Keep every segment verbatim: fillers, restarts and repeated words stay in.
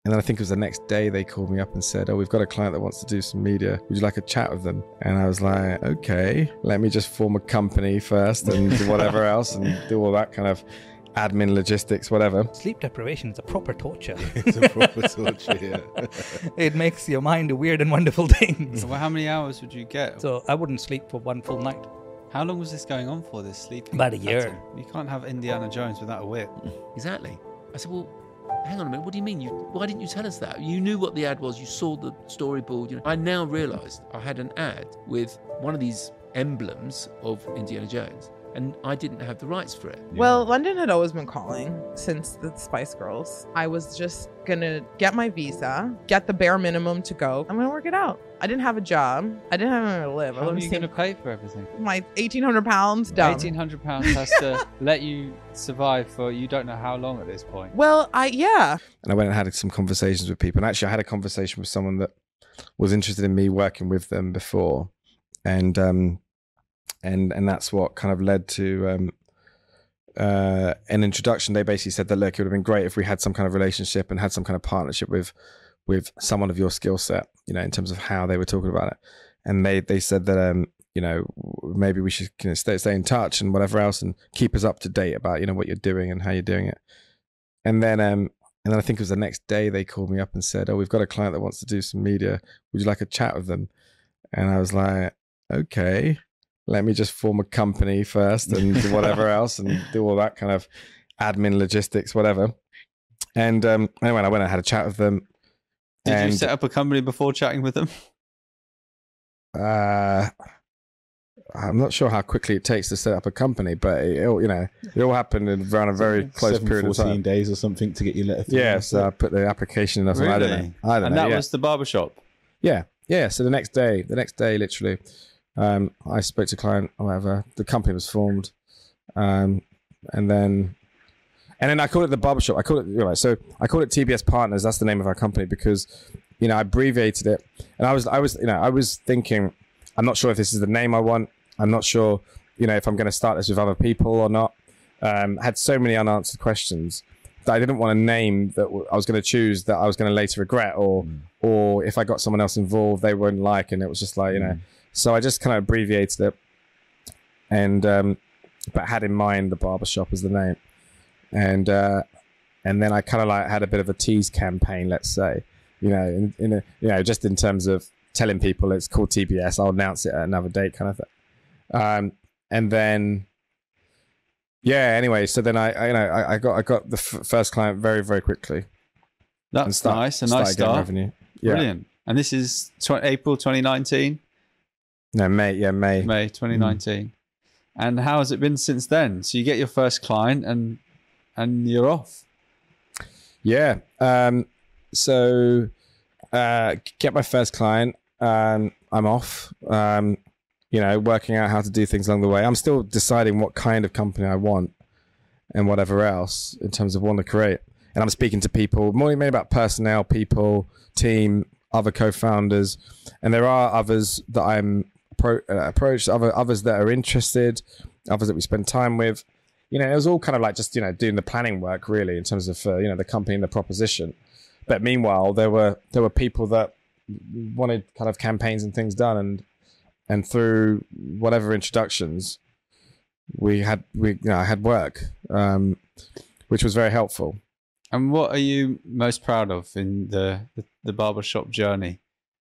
And then I think it was the next day they called me up and said, oh, we've got a client that wants to do some media. Would you like a chat with them? And I was like, okay, let me just form a company first and do whatever else and do all that kind of admin, logistics, whatever. Sleep deprivation is a proper torture. It's a proper torture, yeah. It makes your mind do weird and wonderful things. Well, how many hours would you get? So I wouldn't sleep for one full night. How long was this going on for, this sleeping? About a year. pattern? You can't have Indiana Jones without a whip. Exactly. I said, well, hang on a minute, what do you mean? You, why didn't you tell us that? You knew what the ad was, you saw the storyboard. You know, I now realised I had an ad with one of these emblems of Indiana Jones, and I didn't have the rights for it. Well, London had always been calling since the Spice Girls. I was just gonna get my visa, get the bare minimum to go. I'm gonna work it out. I didn't have a job. I didn't have anywhere to live. How I are lived you in going to pay for everything? my eighteen hundred pounds down. eighteen hundred pounds has to let you survive for you don't know how long at this point. Well, I yeah. And I went and had some conversations with people. And actually, I had a conversation with someone that was interested in me working with them before. And um, and and that's what kind of led to um, uh, an introduction. They basically said that, look, it would have been great if we had some kind of relationship and had some kind of partnership with with someone of your skill set, you know, in terms of how they were talking about it. And they they said that, um, you know, maybe we should you know, stay stay in touch and whatever else, and keep us up to date about, you know, what you're doing and how you're doing it. And then um, and then I think it was the next day they called me up and said, oh, we've got a client that wants to do some media. Would you like a chat with them? And I was like, okay, let me just form a company first and do whatever else and do all that kind of admin, logistics, whatever. And um, anyway, I went and had a chat with them. Did and, you set up a company before chatting with them? Uh, I'm not sure how quickly it takes to set up a company, but it all, you know, it all happened in around a very close Seven, period of fourteen time. days or something to get your letter through. Yeah, so I put the application in. Or something. I don't know. I don't and know. that yeah. was the barbershop. Yeah, yeah. So the next day, the next day, literally, um, I spoke to a client or whatever. The company was formed, um, and then, and then I called it the barbershop. I called it, you know, so I called it T B S Partners. That's the name of our company because, you know, I abbreviated it, and I was, I was, you know, I was thinking, I'm not sure if this is the name I want. I'm not sure, you know, if I'm going to start this with other people or not. Um, I had so many unanswered questions that I didn't want a name that I was going to choose that I was going to later regret, or mm. or if I got someone else involved, they wouldn't like, and it was just like, you know. Mm. So I just kind of abbreviated it, and um, but had in mind the barbershop as the name, and uh, and then I kind of like had a bit of a tease campaign, let's say, you know, in, in a, you know, just in terms of telling people it's called T B S. I'll announce it at another date, kind of thing. Um, and then, yeah. Anyway, so then I, I you know, I, I got I got the f- first client very very quickly. That's start, nice. A nice start. Revenue. Yeah. Brilliant. And this is tw- April twenty nineteen. No, May. Yeah, May. May twenty nineteen. Mm. And how has it been since then? So you get your first client, and and you're off. Yeah. Um. So, uh, get my first client. Um. I'm off. Um. You know, working out how to do things along the way. I'm still deciding what kind of company I want and whatever else in terms of what to create. And I'm speaking to people, more maybe about personnel, people, team, other co-founders. And there are others that I'm appro- uh, approached, other others that are interested, others that we spend time with. You know, it was all kind of like just, you know, doing the planning work really in terms of, uh, you know, the company and the proposition. But meanwhile, there were there were people that wanted kind of campaigns and things done, and And through whatever introductions, we had, we you know, I had work, um, which was very helpful. And what are you most proud of in the the, the barbershop journey?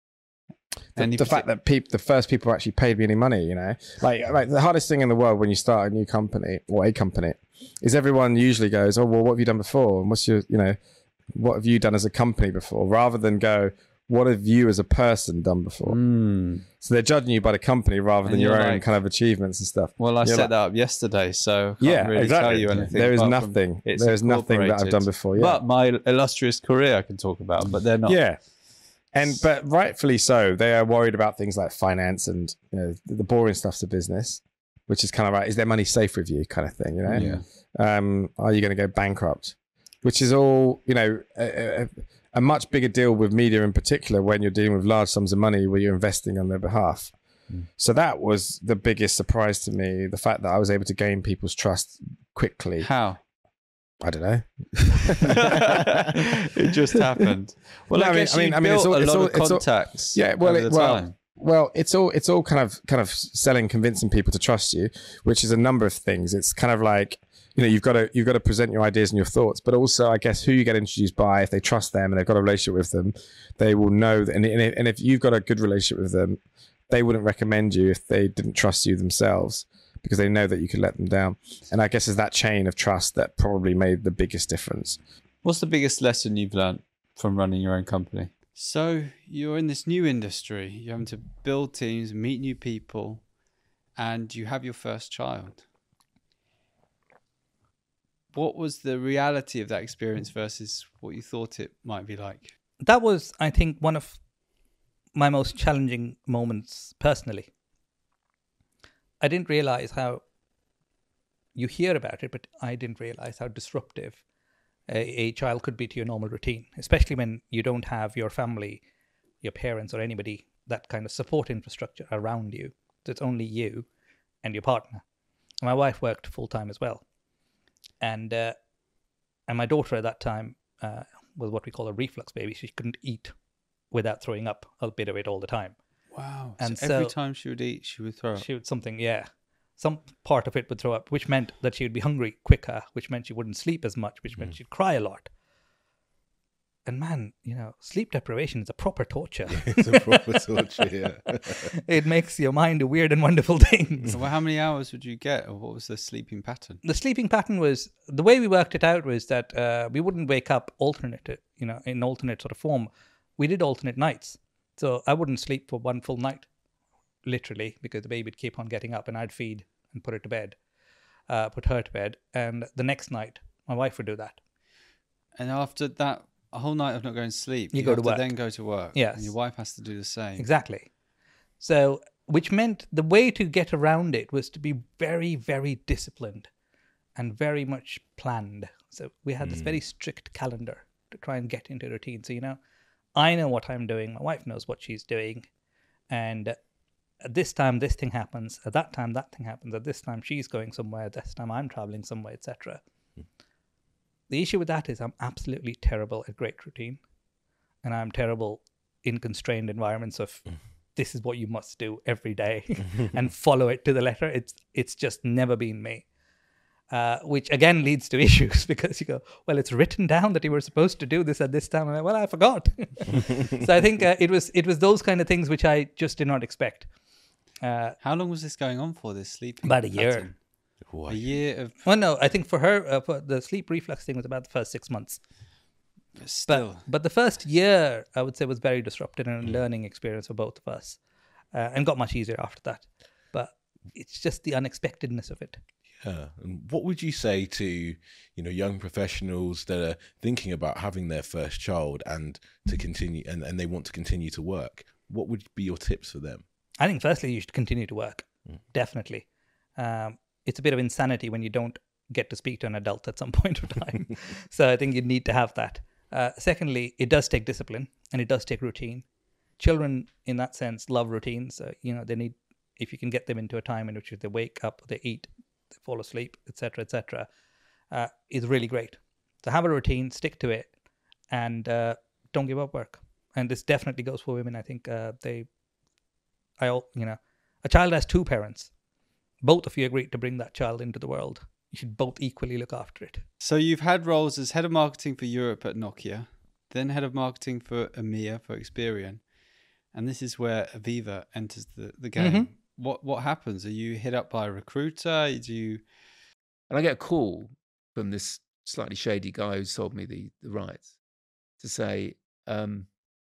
The, Any the partic- fact that peop, the first people actually paid me any money, you know, like like the hardest thing in the world when you start a new company or a company is everyone usually goes, oh well, what have you done before? And what's your, you know, what have you done as a company before? Rather than go, what have you as a person done before? Mm. So they're judging you by the company rather And than your you're own like, kind of achievements and stuff. Well, I You're set like, that up yesterday, so I can't yeah, really exactly. tell you anything. There is apart from nothing. it's There is nothing that I've incorporated. done before. Yeah. But my illustrious career I can talk about, but they're not. Yeah. And but rightfully so, they are worried about things like finance and, you know, the boring stuff's a business, which is kind of right. Is their money safe with you, kind of thing, you know? Yeah. Um, are you going to go bankrupt? Which is all, you know, a, a, a much bigger deal with media in particular when you're dealing with large sums of money where you're investing on their behalf. Mm. So that was the biggest surprise to me, the fact that I was able to gain people's trust quickly. How? I don't know. It just happened. Well, No, I, I mean- guess I mean- you I mean, it's built all- a it's lot all- of it's all- contacts. Yeah, well, over it, the well, time. well, it's all it's all kind of kind of selling, convincing people to trust you, which is a number of things. It's kind of like, you know, you've got to you've got to present your ideas and your thoughts, but also, I guess, who you get introduced by. If they trust them and they've got a relationship with them, they will know that. And, and if- and if you've got a good relationship with them, they wouldn't recommend you if they didn't trust you themselves, because they know that you could let them down. And I guess it's that chain of trust that probably made the biggest difference. What's the biggest lesson you've learned from running your own company? So you're in this new industry. You're having to build teams, meet new people, and you have your first child. What was the reality of that experience versus what you thought it might be like? That was, I think, one of my most challenging moments personally. I didn't realize how, you hear about it, but I didn't realize how disruptive a, a child could be to your normal routine, especially when you don't have your family, your parents, or anybody, that kind of support infrastructure around you. So it's only you and your partner. And my wife worked full time as well. And uh, and my daughter at that time uh, was what we call a reflux baby. She couldn't eat without throwing up a bit of it all the time. Wow. And so every so- time she would eat, she would throw up. She would something, yeah. Some part of it would throw up, which meant that she would be hungry quicker, which meant she wouldn't sleep as much, which meant she'd cry a lot. And man, you know, sleep deprivation is a proper torture. It's a proper torture, yeah. It makes your mind do weird and wonderful things. Well, how many hours would you get, or what was the sleeping pattern? The sleeping pattern was, the way we worked it out was that uh, we wouldn't wake up alternate, you know, in alternate sort of form. We did alternate nights. So I wouldn't sleep for one full night, literally, because the baby would keep on getting up and I'd feed and put it to bed, uh, put her to bed. And the next night, my wife would do that. And after that, a whole night of not going to sleep, You go have to work. then go to work. Yes. And your wife has to do the same. Exactly. So, which meant the way to get around it was to be very, very disciplined and very much planned. So we had this very strict calendar to try and get into routine. So, you know, I know what I'm doing. My wife knows what she's doing. And at this time, this thing happens. At that time, that thing happens. At this time, she's going somewhere. At this time, I'm traveling somewhere, et cetera. The issue with that is I'm absolutely terrible at great routine. And I'm terrible in constrained environments of this is what you must do every day and follow it to the letter. It's it's just never been me. Uh, which again leads to issues because you go, well, it's written down that you were supposed to do this at this time. And I, well, I forgot. So I think uh, it was it was those kind of things which I just did not expect. Uh, How long was this going on for, this sleeping About a year. pattern? What? A year of well, no, I think for her, uh, for the sleep reflux thing was about the first six months. still. But, but the first year, I would say, was very disruptive and a learning experience for both of us, uh, and got much easier after that. But it's just the unexpectedness of it. Yeah. And what would you say to, you know, young professionals that are thinking about having their first child and to continue and, and they want to continue to work? What would be your tips for them? I think firstly, you should continue to work. Definitely. Um, it's a bit of insanity when you don't get to speak to an adult at some point of time. So I think you need to have that. Uh, secondly, it does take discipline and it does take routine. Children, in that sense, love routines. Uh, you know, they need, if you can get them into a time in which they wake up, they eat, they fall asleep, et cetera, et cetera, uh, is really great. So have a routine, stick to it, and uh, don't give up work. And this definitely goes for women. I think uh, they, I, al- you know, a child has two parents. Both of you agreed to bring that child into the world. You should both equally look after it. So you've had roles as head of marketing for Europe at Nokia, then head of marketing for EMEA for Experian, and this is where Aviva enters the, the game. Mhm. What what happens? Are you hit up by a recruiter? Do you? And I get a call from this slightly shady guy who sold me the, the rights to say, um,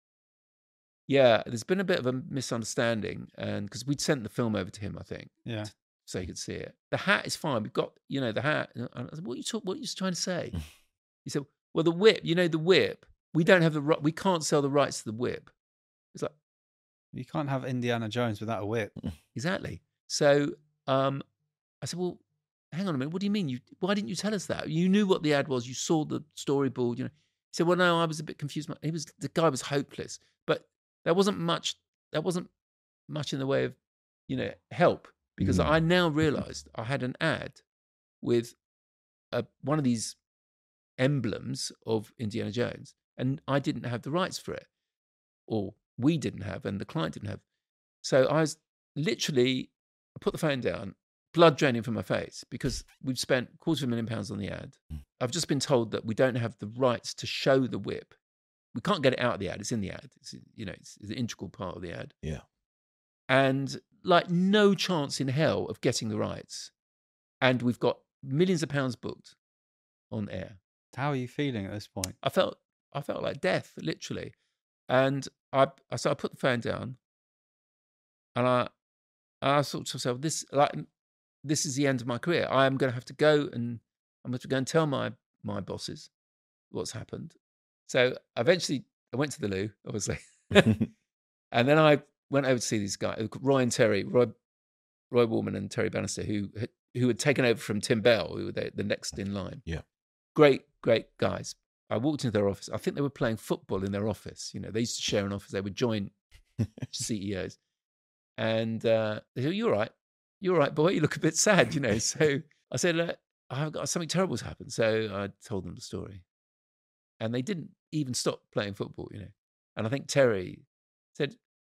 yeah, there's been a bit of a misunderstanding. And because we'd sent the film over to him, I think, Yeah. so he could see it. The hat is fine. We've got, you know, the hat. And I said, what are you, talk, what are you trying to say? He said, well, the whip, you know, the whip, we don't have the right, we can't sell the rights to the whip. It's like, You can't have Indiana Jones without a whip. exactly. So um, I said, well, hang on a minute. What do you mean? You why didn't you tell us that? You knew what the ad was. You saw the storyboard. You know. He said, well, no, I was a bit confused. He was the guy was hopeless, but there wasn't much. There wasn't much in the way of, you know, help because Mm. I now realised I had an ad with a, one of these emblems of Indiana Jones, and I didn't have the rights for it, or we didn't have, and the client didn't have. So I was literally, I put the phone down, blood draining from my face, because we've spent a quarter of a million pounds on the ad. I've just been told that we don't have the rights to show the whip. We can't get it out of the ad. It's in the ad. It's, you know, it's, it's an integral part of the ad. Yeah. And like no chance in hell of getting the rights. And we've got millions of pounds booked on air. How are you feeling at this point? I felt, I felt like death, literally. And I, I so I put the phone down, and I, I thought to myself, this, like, this is the end of my career. I am going to have to go and I'm going to go and tell my my bosses what's happened. So eventually, I went to the loo, obviously, and then I went over to see these guys, Roy and Terry, Roy, Roy Woolman and Terry Bannister, who who had taken over from Tim Bell, who were the, the next in line. Yeah, great, great guys. I walked into their office. I think they were playing football in their office. You know, they used to share an office. They were joint C E Os, and uh, they said, "You're all right. You're all right, boy. You look a bit sad." You know, so I said, uh, "I've got something terrible's happened." So I told them the story, and they didn't even stop playing football. You know, and I think Terry said,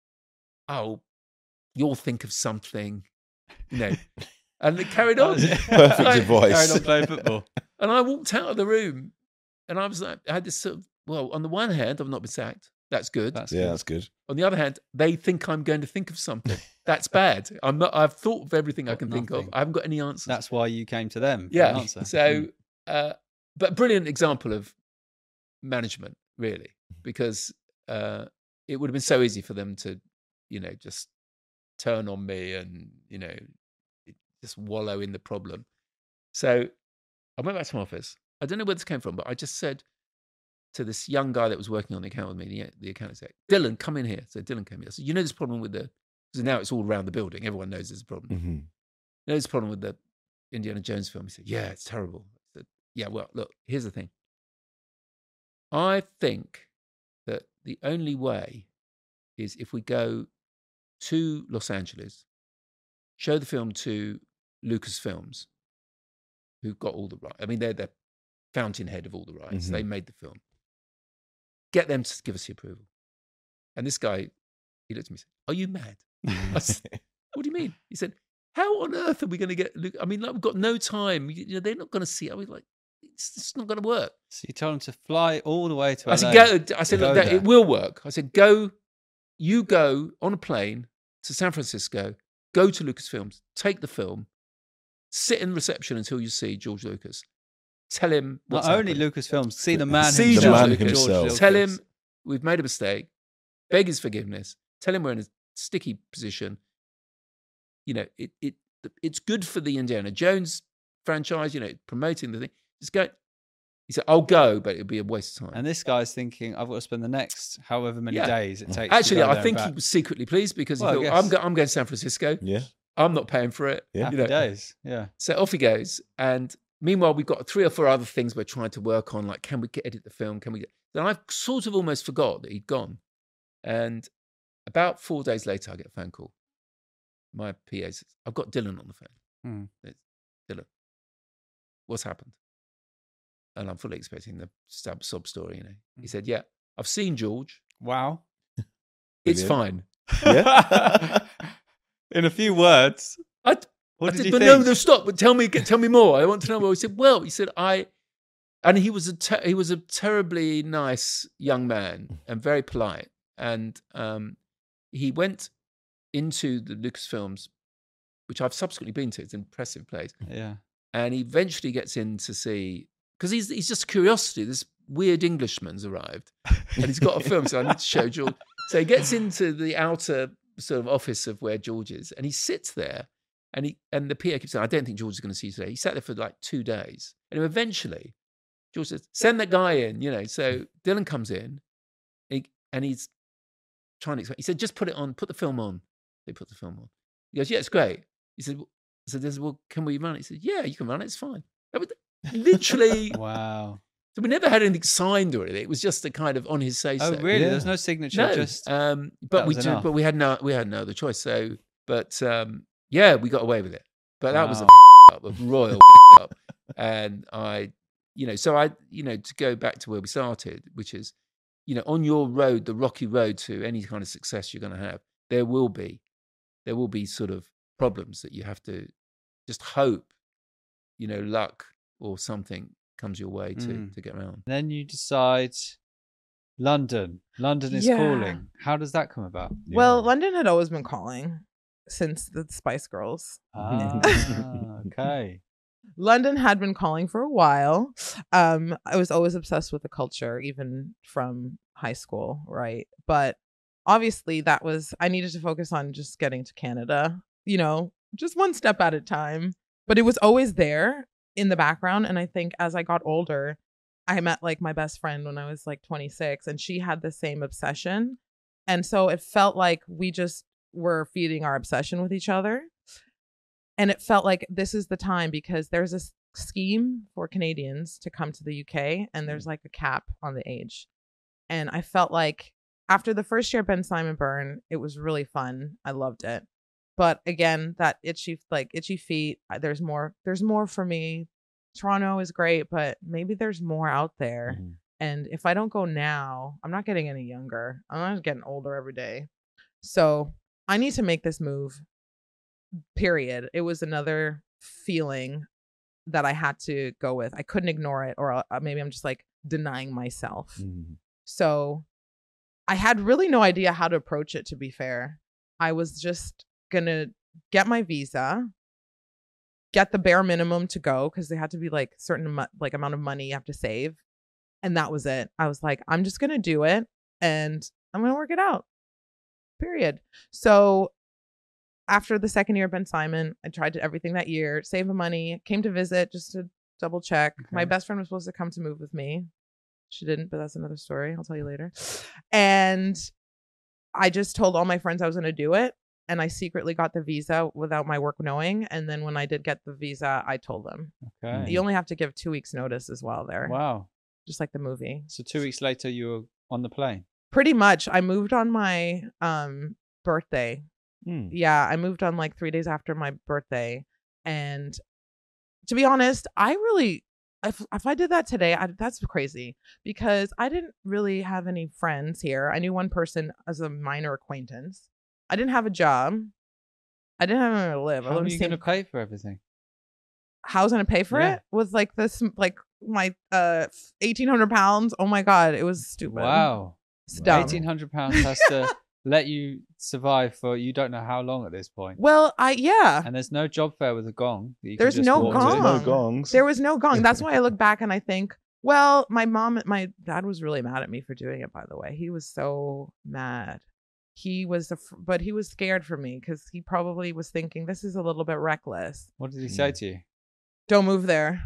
"Oh, you'll think of something," you know, and it carried on. Perfect Like, advice. Carried on playing football. And I walked out of the room, and I was like, I had this sort of, well, on the one hand, I've not been sacked. That's good. That's Yeah, good. that's good. On the other hand, they think I'm going to think of something. That's bad. I'm not. I've thought of everything I Got can think of. nothing. I haven't got any answers. That's why you came to them. For yeah. an answer. So, uh, but brilliant example of management, really, because uh, it would have been so easy for them to, you know, just turn on me and, you know, just wallow in the problem. So I went back to my office. I don't know where this came from, but I just said to this young guy that was working on the account with me, the, the account exec, "Dylan, come in here." So Dylan came in. I said, "You know this problem with the," because now it's all around the building. Everyone knows there's a problem. Mm-hmm. You know this problem with the Indiana Jones film? He said, "Yeah, it's terrible." I said, "Yeah, well, look, here's the thing. I think that the only way is if we go to Los Angeles, show the film to Lucasfilms, who've got all the rights. I mean, they're the fountainhead of all the rights. Mhm. They made the film. Get them to give us the approval." And this guy, he looked at me and said, "Are you mad?" I said, "What do you mean?" He said, "How on earth are we going to get Luke? I mean, like, we've got no time. You know, they're not going to see it." I was like, it's, it's not going to work. So you told them to fly all the way to I L A. said, go. I said, Go look, that, there. it will work. I said, go. You go on a plane to San Francisco, go to Lucasfilms, take the film, sit in reception until you see George Lucas. Tell him what's Not only happened. Lucasfilms, see the man See himself. George man Lucas. himself. Lucas. Tell him we've made a mistake. Beg his forgiveness. Tell him we're in a sticky position. You know, it it it's good for the Indiana Jones franchise. You know, promoting the thing. Just go. He said, "I'll go, but it'll be a waste of time." And this guy's thinking, I've got to spend the next however many Yeah. days it takes. Actually, to go I there think and he back. was secretly pleased because he Well, I thought, guess. I'm, go- I'm going to San Francisco. Yeah. I'm not paying for it. Yeah. Happy You know. days. Yeah. So off he goes. And meanwhile, we've got three or four other things we're trying to work on. Like, can we get, edit the film? Can we get... Then I've sort of almost forgot that he'd gone. And about four days later, I get a phone call. My P A says, "I've got Dylan on the phone." Hmm. It's, "Dylan, what's happened?" And I'm fully expecting the sub, sob story, you know. He said, "Yeah, I've seen George. Wow. It's Brilliant. fine." Yeah. In a few words, I, what I did said, you but think? no, no, stop. But tell me, tell me more. I want to know more. He said, "Well," he said, "I," and he was a ter- he was a terribly nice young man and very polite. And um, he went into the Lucasfilms, which I've subsequently been to. It's an impressive place. Yeah. And he eventually gets in to see, because he's he's just a curiosity. This weird Englishman's arrived, and he's got a film, so I need to show George. So he gets into the outer sort of office of where George is, and he sits there, and he and the P A keeps saying, "I don't think George is going to see you today." He sat there for like two days, and eventually, George says, "Send that guy in," you know. So Dylan comes in, he, and he's trying to explain. He said, "Just put it on, put the film on." They put the film on. He goes, "Yeah, it's great." He said, "So there's well, can we run it?" He said, "Yeah, you can run it. It's fine." That was literally. Wow. So we never had anything signed or anything. It was just a kind of on his say so. Oh, really? Yeah. There's no signature. No, Just um, but that we was did, enough. but we had no, we had no other choice. So, but um, yeah, we got away with it. But that was a Wow. up, a royal up, and I you know, so I, you know, to go back to where we started, which is, you know, on your road, the rocky road to any kind of success you're going to have, there will be, there will be sort of problems that you have to just hope, you know, luck or something comes your way to, Mm. to get around. Then you decide London. London is Yeah. calling. How does that come about? Well, London had always been calling since the Spice Girls. Ah, okay. London had been calling for a while. Um, I was always obsessed with the culture, even from high school, right? But obviously, that was, I needed to focus on just getting to Canada, you know, just one step at a time. But it was always there in the background. And I think as I got older, I met like my best friend when I was like twenty-six, and she had the same obsession. And so it felt like we just were feeding our obsession with each other. And it felt like this is the time, because there's a s- scheme for Canadians to come to the U K, and there's like a cap on the age. And I felt like after the first year at Ben Simon Burn, it was really fun. I loved it. But again, that itchy, like itchy feet, uh, there's more, there's more for me. Toronto is great, but maybe there's more out there. Mhm. And if I don't go now, I'm not getting any younger. I'm not getting older every day. So I need to make this move, period. It was another feeling that I had to go with. I couldn't ignore it, or uh, maybe I'm just like denying myself. Mhm. So I had really no idea how to approach it, to be fair. I was just going to get my visa, get the bare minimum to go, because they had to be like certain amo- like amount of money you have to save. And that was it. I was like, I'm just going to do it and I'm going to work it out. Period. So after the second year of Ben Simon, I tried to everything that year, save the money, came to visit just to double check. Okay. My best friend was supposed to come to move with me. She didn't, but that's another story. I'll tell you later. And I just told all my friends I was going to do it. And I secretly got the visa without my work knowing. And then when I did get the visa, I told them. Okay. You only have to give two weeks notice as well there. Wow. Just like the movie. So two weeks later, you were on the plane. Pretty much. I moved on my um birthday. Mm. Yeah, I moved on like three days after my birthday. And to be honest, I really, if, if I did that today, I, that's crazy, because I didn't really have any friends here. I knew one person as a minor acquaintance. I didn't have a job. I didn't have anywhere to live. I How lived are in you the same- going to pay for everything? How I was gonna pay for Yeah. it with like this, like my uh eighteen hundred pounds. Oh my god, it was stupid. Wow. It's dumb. eighteen hundred pounds has to let you survive for you don't know how long at this point. Well, I yeah. And there's no job fair with a gong. that you can There's just no walk gong. to. No gongs. There was no gong. That's why I look back and I think, well, my mom, my dad was really mad at me for doing it. By the way, he was so mad. He was, a, but he was scared for me because he probably was thinking this is a little bit reckless. What did he say to you? Don't move there.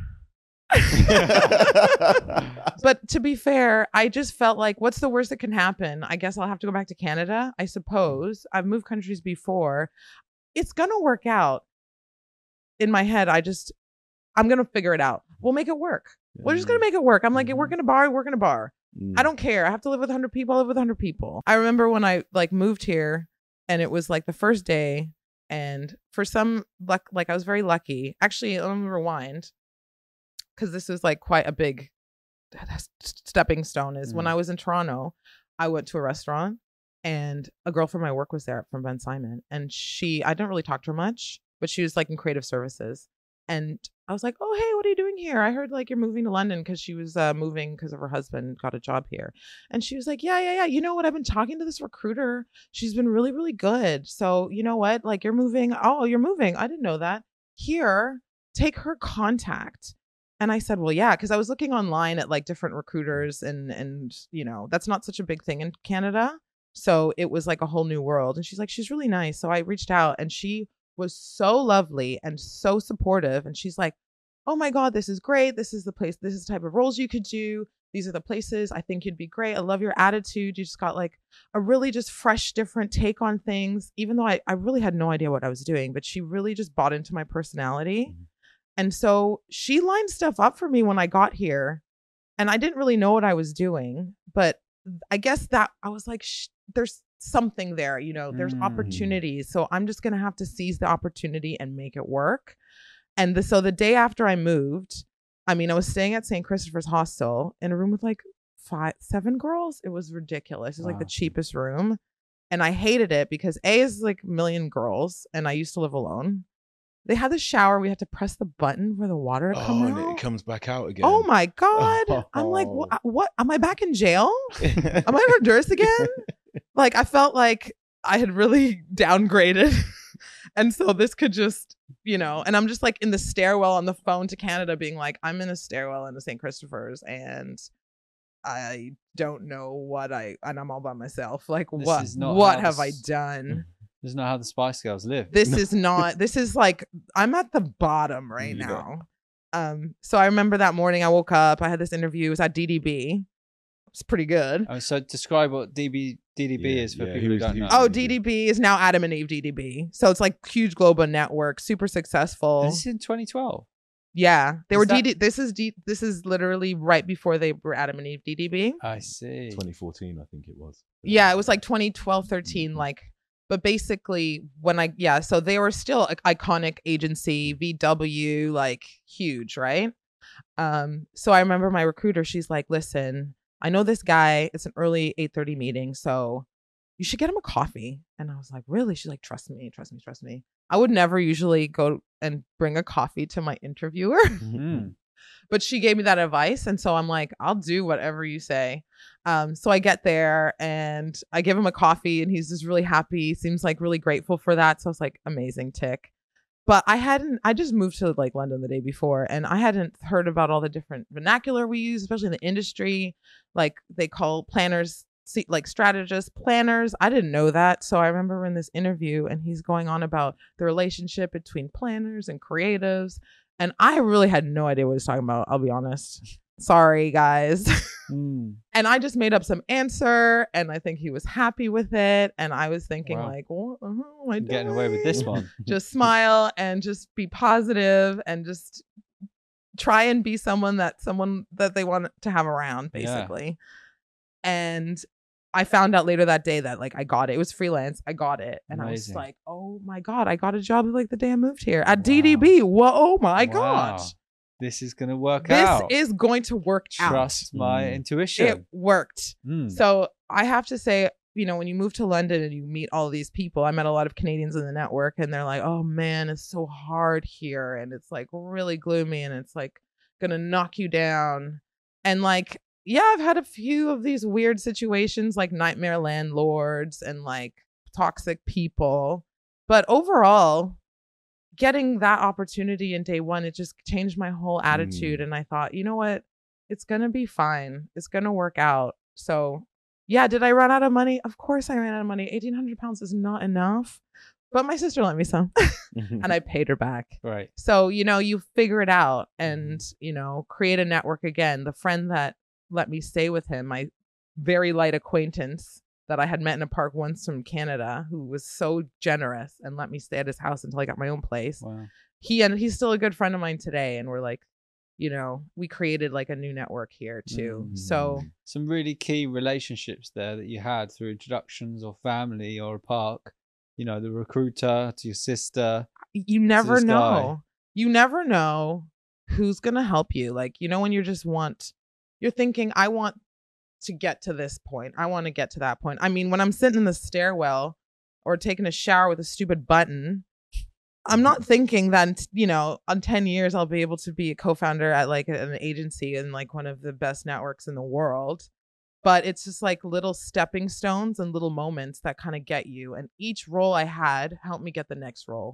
But to be fair, I just felt like, what's the worst that can happen? I guess I'll have to go back to Canada, I suppose. I've moved countries before. It's going to work out. In my head, I just, I'm going to figure it out. We'll make it work. We're just going to make it work. I'm like, work in a bar, work in a bar. Mm. I don't care. I have to live with one hundred people. I live with one hundred people. I remember when I like moved here, and it was like the first day, and for some luck, like I was very lucky. Actually, let me rewind, because this was like quite a big stepping stone. Is when Mm. I was in Toronto, I went to a restaurant, and a girl from my work was there from Ben Simon, and she, I didn't really talk to her much, but she was like in creative services. And I was like, oh, hey, what are you doing here? I heard like you're moving to London, because she was uh, moving because of her husband got a job here. And she was like, yeah, yeah, yeah. You know what? I've been talking to this recruiter. She's been really, really good. So you know what? Like you're moving. Oh, you're moving. I didn't know that. Here, take her contact. And I said, well, yeah, because I was looking online at like different recruiters, and, and, you know, that's not such a big thing in Canada. So it was like a whole new world. And she's like, she's really nice. So I reached out, and she was so lovely and so supportive. And she's like, oh my God, this is great. This is the place. This is the type of roles you could do. These are the places. I think you'd be great. I love your attitude. You just got like a really just fresh, different take on things, even though I, I really had no idea what I was doing, but she really just bought into my personality. Mhm. And so she lined stuff up for me when I got here, and I didn't really know what I was doing, but I guess that I was like, Shh, there's something there, you know, there's Mm. opportunities. So I'm just going to have to seize the opportunity and make it work. And the, so the day after I moved, I mean, I was staying at Saint Christopher's Hostel in a room with like five, seven girls. It was ridiculous. It was like the Wow. cheapest room. And I hated it because A is like a million girls and I used to live alone. They had the shower. We had to press the button for the water to come Oh, and out. it comes back out again. Oh my God. I'm like, Oh. what, what? Am I back in jail? Am I in Honduras again? Like, I felt like I had really downgraded. And so this could just, you know, and I'm just like in the stairwell on the phone to Canada being like, I'm in a stairwell in the Saint Christopher's and I don't know what I, and I'm all by myself. Like, This what, is not what how have I this- done? This is not how the Spice Girls live. This is not, this is like, I'm at the bottom right Yeah. now. Um, so I remember that morning I woke up, I had this interview, it was at D D B. It's pretty good. Oh, so describe what D B, D D B Yeah, is for yeah, people he who was- don't he know. was- Oh, D D B is now Adam and Eve D D B. So it's like huge global network, super successful. This is in twenty twelve. Yeah, they Is were that- D D. This is D. This is literally right before they were Adam and Eve D D B. I see. twenty fourteen, I think it was. Yeah, it was like twenty twelve, thirteen, like. But basically, when I yeah, so they were still an iconic agency, V W, like huge, right? Um, so I remember my recruiter. She's like, "Listen, I know this guy. It's an early eight thirty meeting, so you should get him a coffee." And I was like, "Really?" She's like, "Trust me, trust me, trust me." I would never usually go and bring a coffee to my interviewer. Mhm. But she gave me that advice, and so I'm like, I'll do whatever you say. Um, so I get there and I give him a coffee, and he's just really happy. He seems like really grateful for that. So I was like, amazing tick. But I hadn't. I just moved to like London the day before, and I hadn't heard about all the different vernacular we use, especially in the industry. Like they call planners, see, like strategists, planners. I didn't know that. So I remember in this interview, and he's going on about the relationship between planners and creatives. And I really had no idea what he was talking about. I'll be honest. Sorry, guys. Mm. And I just made up some answer, and I think he was happy with it. And I was thinking, Wow. like, what the hell am I I'm getting away with doing? this one. Just smile and just be positive and just try and be someone that someone that they want to have around, Yeah. basically. And I found out later that day that like I got it. It was freelance. I got it. And I was Amazing. like, oh my God, I got a job like the day I moved here at D D B. Whoa, oh my Wow. gosh. This is going to work This out. is going to work out. Trust my Mm. intuition. It worked. Mm. So I have to say, you know, when you move to London and you meet all these people, I met a lot of Canadians in the network, and they're like, oh man, it's so hard here. And it's like really gloomy, and it's like going to knock you down. And like, yeah, I've had a few of these weird situations like nightmare landlords and like toxic people. But overall, getting that opportunity in day one, it just changed my whole attitude. And I thought, you know what? It's going to be fine. It's going to work out. So yeah, did I run out of money? Of course I ran out of money. eighteen hundred pounds is not enough. But my sister lent me some and I paid her back. Right. So, you know, you figure it out and, you know, create a network again. The friend that let me stay with him, my very light acquaintance that I had met in a park once from Canada, who was so generous and let me stay at his house until I got my own place. Wow. He and he's still a good friend of mine today. And we're like, you know, we created like a new network here too. Mm. So Some really key relationships there that you had through introductions or family or a park. You know, the recruiter to your sister. you never this guy. know. You never know who's going to help you. Like, you know, when you just want, you're thinking, I want to get to this point. I want to get to that point. I mean, when I'm sitting in the stairwell or taking a shower with a stupid button, I'm not thinking that, you know, on ten years, I'll be able to be a co-founder at like an agency and like one of the best networks in the world. But it's just like little stepping stones and little moments that kind of get you. And each role I had helped me get the next role.